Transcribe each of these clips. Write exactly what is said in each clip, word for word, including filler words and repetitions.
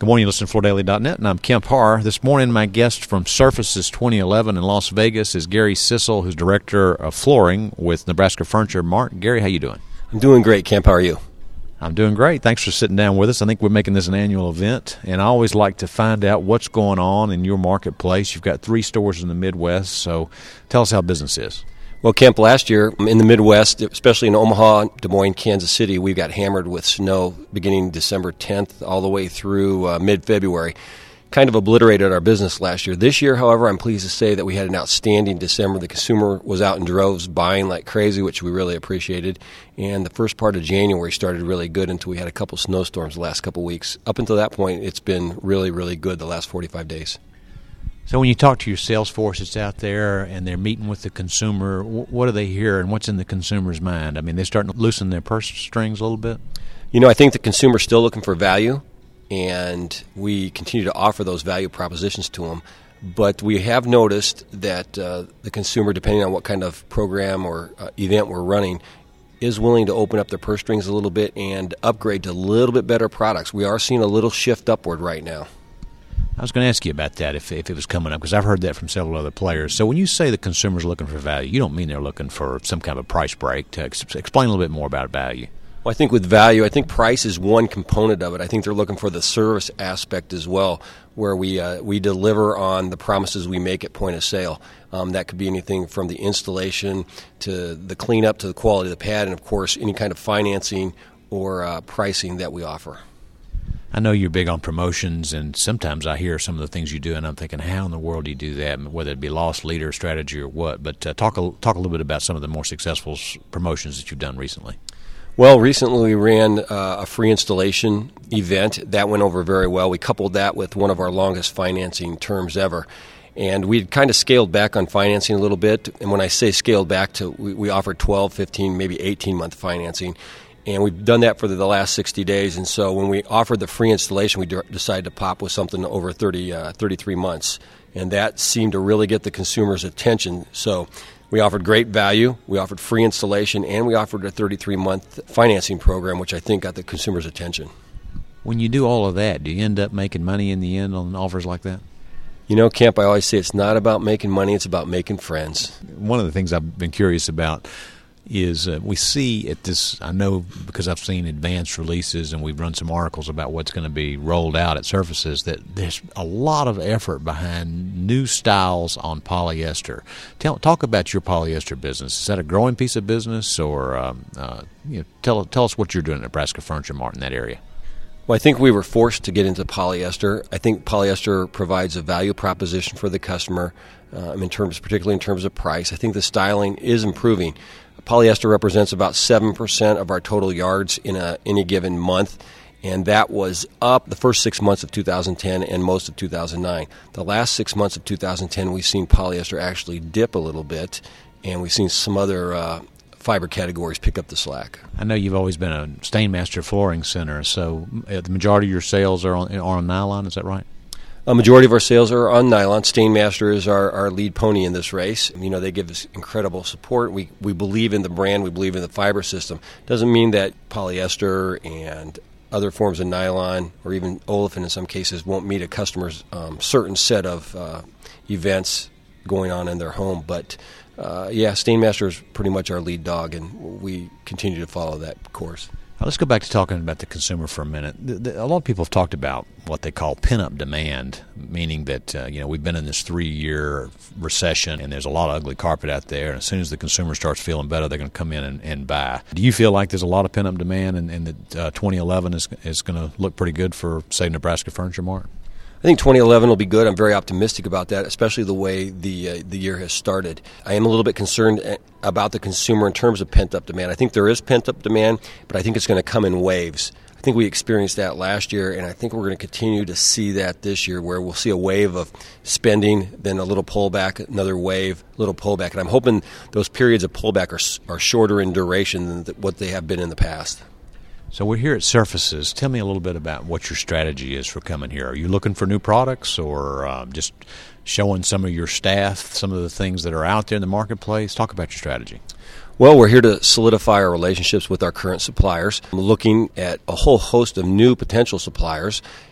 Good morning, you listen to Florida Daily dot net, and I'm Kemp Harr. This morning, my guest from Surfaces twenty eleven in Las Vegas is Gary Sissel, who's Director of Flooring with Nebraska Furniture Mart. Gary, how you doing? I'm doing great, Kemp. How are you? I'm doing great. Thanks for sitting down with us. I think we're making this an annual event, and I always like to find out what's going on in your marketplace. You've got three stores in the Midwest, so tell us how business is. Well, Kemp, last year in the Midwest, especially in Omaha, Des Moines, Kansas City, we got hammered with snow beginning December tenth all the way through uh, mid-February. Kind of obliterated our business last year. This year, however, I'm pleased to say that we had an outstanding December. The consumer was out in droves buying like crazy, which we really appreciated. And the first part of January started really good until we had a couple snowstorms the last couple weeks. Up until that point, it's been really, really good the last forty-five days. So when you talk to your sales force that's out there and they're meeting with the consumer, what do they hear and what's in the consumer's mind? I mean, they're starting to loosen their purse strings a little bit? You know, I think the consumer's still looking for value, and we continue to offer those value propositions to them. But we have noticed that uh, the consumer, depending on what kind of program or uh, event we're running, is willing to open up their purse strings a little bit and upgrade to a little bit better products. We are seeing a little shift upward right now. I was going to ask you about that if if it was coming up, because I've heard that from several other players. So when you say the consumer's looking for value, you don't mean they're looking for some kind of a price break. To ex- explain a little bit more about value. Well, I think with value, I think price is one component of it. I think they're looking for the service aspect as well, where we uh, we deliver on the promises we make at point of sale. Um, that could be anything from the installation to the cleanup to the quality of the pad, and of course any kind of financing or uh, pricing that we offer. I know you're big on promotions, and sometimes I hear some of the things you do, and I'm thinking, how in the world do you do that, whether it be loss leader strategy or what? But uh, talk, a, talk a little bit about some of the more successful promotions that you've done recently. Well, recently we ran uh, a free installation event. That went over very well. We coupled that with one of our longest financing terms ever. And we kind of scaled back on financing a little bit. And when I say scaled back, to we, we offered twelve, fifteen, maybe eighteen-month financing. And we've done that for the last sixty days. And so when we offered the free installation, we de- decided to pop with something over thirty, uh, thirty-three months. And that seemed to really get the consumer's attention. So we offered great value, we offered free installation, and we offered a thirty-three-month financing program, which I think got the consumer's attention. When you do all of that, do you end up making money in the end on offers like that? You know, Kemp, I always say it's not about making money, it's about making friends. One of the things I've been curious about is uh, we see at this, I know because I've seen advanced releases and we've run some articles about what's going to be rolled out at Surfaces, that there's a lot of effort behind new styles on polyester. Tell, talk about your polyester business. Is that a growing piece of business, or um, uh, you know, tell, tell us what you're doing at Nebraska Furniture Mart in that area? Well, I think we were forced to get into polyester. I think polyester provides a value proposition for the customer, um, in terms, particularly in terms of price. I think the styling is improving. Polyester represents about seven percent of our total yards in a, any given month, and that was up the first six months of two thousand ten and most of two thousand nine. The last six months of two thousand ten, we've seen polyester actually dip a little bit, and we've seen some other uh, fiber categories pick up the slack. I know you've always been a Stainmaster flooring center, so the majority of your sales are on, are on nylon, is that right? A majority of our sales are on nylon. Stainmaster is our, our lead pony in this race. You know, they give us incredible support. We we believe in the brand. We believe in the fiber system. Doesn't mean that polyester and other forms of nylon, or even olefin in some cases, won't meet a customer's um, certain set of uh, events going on in their home. But, uh, yeah, Stainmaster is pretty much our lead dog, and we continue to follow that course. Now, let's go back to talking about the consumer for a minute. The, the, a lot of people have talked about what they call pent-up demand, meaning that uh, you know we've been in this three-year recession, and there's a lot of ugly carpet out there, and as soon as the consumer starts feeling better, they're going to come in and, and buy. Do you feel like there's a lot of pent-up demand, and, and that uh, twenty eleven is, is going to look pretty good for, say, Nebraska Furniture Mart? I think twenty eleven will be good. I'm very optimistic about that, especially the way the uh, the year has started. I am a little bit concerned about the consumer in terms of pent-up demand. I think there is pent-up demand, but I think it's going to come in waves. I think we experienced that last year, and I think we're going to continue to see that this year, where we'll see a wave of spending, then a little pullback, another wave, a little pullback. And I'm hoping those periods of pullback are, are shorter in duration than what they have been in the past. So we're here at Surfaces. Tell me a little bit about what your strategy is for coming here. Are you looking for new products, or um, just showing some of your staff some of the things that are out there in the marketplace? Talk about your strategy. Well, we're here to solidify our relationships with our current suppliers. I'm looking at a whole host of new potential suppliers.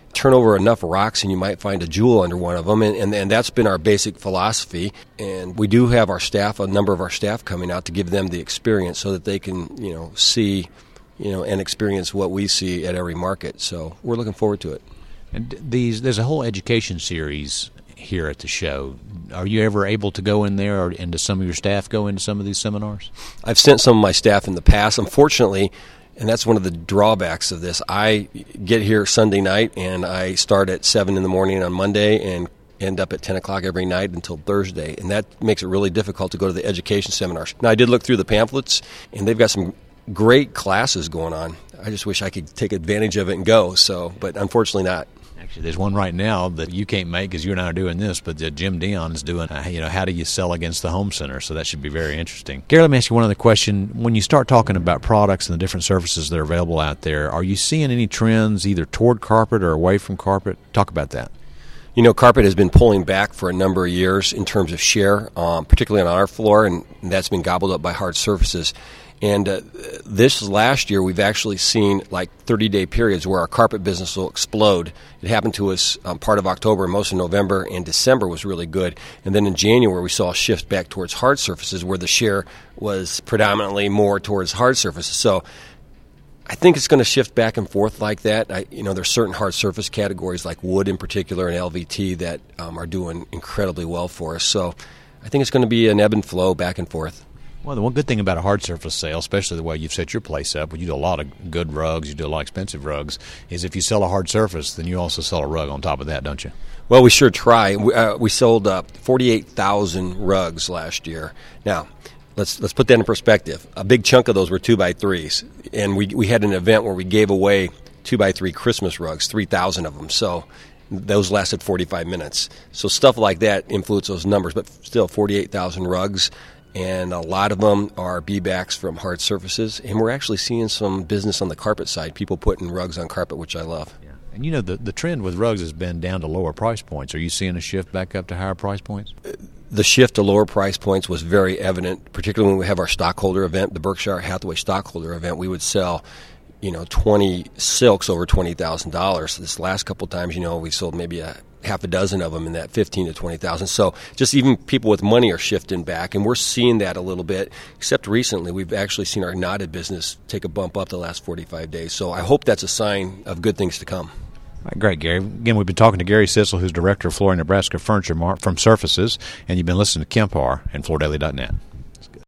turn over enough rocks and you might find a jewel under one of them, and, and, and that's been our basic philosophy. And we do have our staff, a number of our staff coming out to give them the experience so that they can, you know, see, you know, and experience what we see at every market. So we're looking forward to it. And these, there's a whole education series here at the show. Are you ever able to go in there, or and does some of your staff go into some of these seminars? I've sent some of my staff in the past. Unfortunately, and that's one of the drawbacks of this, I get here Sunday night and I start at seven in the morning on Monday and end up at ten o'clock every night until Thursday, and that makes it really difficult to go to the education seminars. Now, I did look through the pamphlets, and they've got some great classes going on. I just wish I could take advantage of it and go, so, but unfortunately not. Actually, there's one right now that you can't make because you and I are doing this, but uh, Jim Dion is doing, uh, you know, how do you sell against the home center? So that should be very interesting. Gary, let me ask you one other question. When you start talking about products and the different services that are available out there, are you seeing any trends either toward carpet or away from carpet? Talk about that. You know, carpet has been pulling back for a number of years in terms of share, um, particularly on our floor, and that's been gobbled up by hard surfaces. And uh, this last year, we've actually seen like thirty-day periods where our carpet business will explode. It happened to us um, part of October, most of November, and December was really good. And then in January, we saw a shift back towards hard surfaces where the share was predominantly more towards hard surfaces. So I think it's going to shift back and forth like that. I, you know, there's certain hard surface categories like wood in particular and L V T that um, are doing incredibly well for us. So I think it's going to be an ebb and flow back and forth. Well, the one good thing about a hard surface sale, especially the way you've set your place up, where you do a lot of good rugs, you do a lot of expensive rugs, is if you sell a hard surface, then you also sell a rug on top of that, don't you? Well, we sure try. We, uh, we sold uh, forty-eight thousand rugs last year. Now, let's let's put that in perspective. A big chunk of those were two by threes, and we we had an event where we gave away two by three Christmas rugs, three thousand of them. So those lasted forty-five minutes. So stuff like that influenced those numbers, but still forty-eight thousand rugs. And a lot of them are B-backs from hard surfaces. And we're actually seeing some business on the carpet side, people putting rugs on carpet, which I love. Yeah. And, you know, the, the trend with rugs has been down to lower price points. Are you seeing a shift back up to higher price points? The shift to lower price points was very evident, particularly when we have our stockholder event, the Berkshire Hathaway stockholder event. We would sell, you know, twenty silks over twenty thousand dollars. This last couple of times, you know, we sold maybe a half a dozen of them in that fifteen to twenty thousand. So just even people with money are shifting back, and we're seeing that a little bit. Except recently, we've actually seen our knotted business take a bump up the last forty-five days. So I hope that's a sign of good things to come. All right, great, Gary. Again, we've been talking to Gary Sissel, who's Director of Flooring Nebraska Furniture Mart from Surfaces, and you've been listening to Kemp Harr and Floor Daily dot net.